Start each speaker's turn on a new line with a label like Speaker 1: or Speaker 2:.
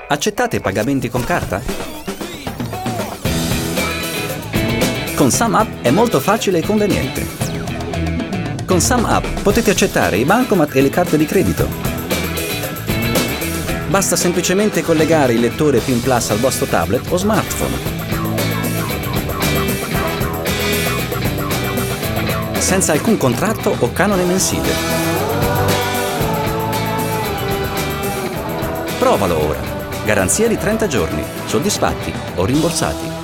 Speaker 1: Accettate pagamenti con carta? Con SumUp è molto facile e conveniente. Con SumUp potete accettare i bancomat e le carte di credito. Basta semplicemente collegare il lettore PIN Plus al vostro tablet o smartphone. Senza alcun contratto o canone mensile. Provalo ora. Garanzia di 30 giorni, soddisfatti o rimborsati.